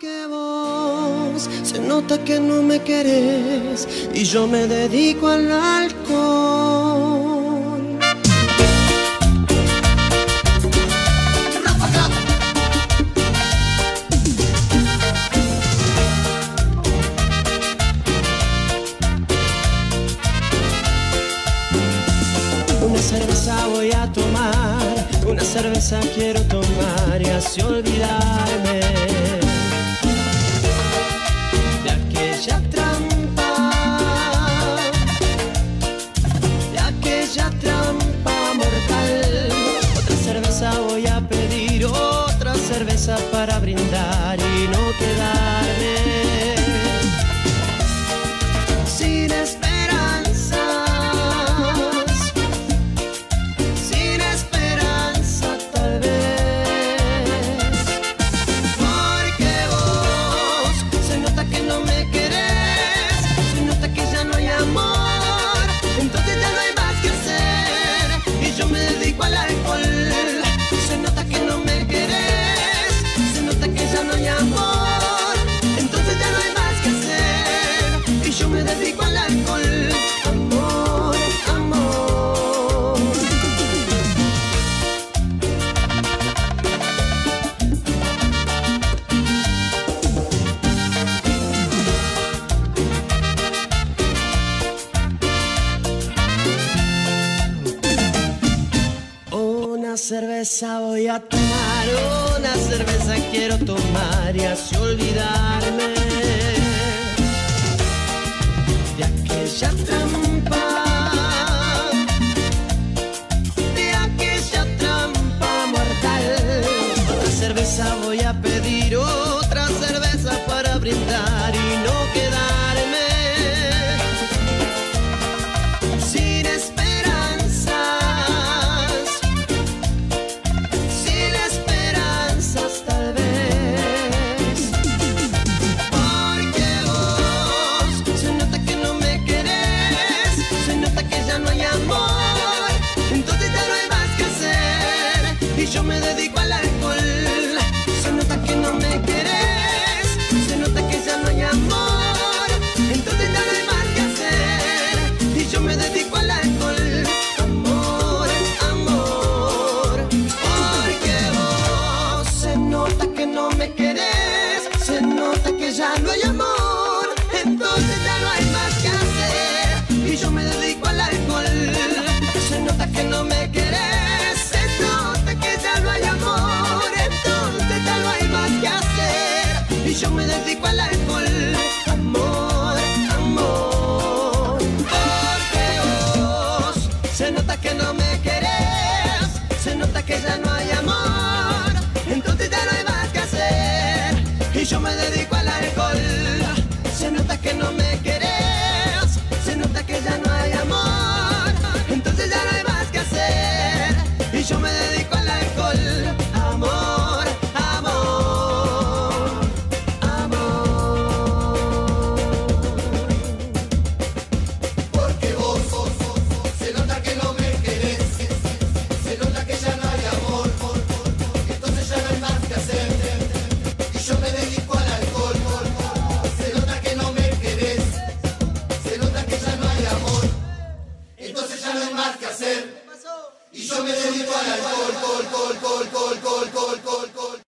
Porque vos se nota que no me querés y yo me dedico al alcohol. Una cerveza voy a tomar, una cerveza quiero tomar y así olvidarme de aquella trampa mortal. Otra cerveza voy a pedir, otra cerveza para brindar y no quedarme sin esperanzas, sin esperanza tal vez. Porque vos se nota que no me querés, se nota que ya no hay amor, entonces ya no hay más que hacer y yo me dedico al alcohol. Se nota que no me querés, se nota que ya no hay amor, entonces ya no hay más que hacer y yo me dedico al alcohol. Amor, amor. Una cerveza voy a tomar, una cerveza quiero tomar y así olvidarme de aquella trampa, mortal. Otra cerveza voy a pedir, otra cerveza para brindar y no quedarme sin esperanzas, sin esperanzas tal vez. Porque vos se nota que no me querés, se nota que ya no hay amor, entonces ya no hay más que hacer y yo me dedico al alcohol. Se nota que no me querés, se nota que ya no hay amor, entonces ya no hay más que hacer y yo me dedico al alcohol. Amor, amor. Porque vos se nota que no me querés, se nota que ya no hay amor, entonces ya no hay más que hacer y yo me dedico al alcohol. Se nota que no me querés, se nota que ya no hay amor, entonces ya no hay más que hacer y yo me dedico al alcohol. Amor, amor. Porque vos se nota que no me querés, se nota que ya no hay amor, entonces ya no hay más que hacer y yo me dedico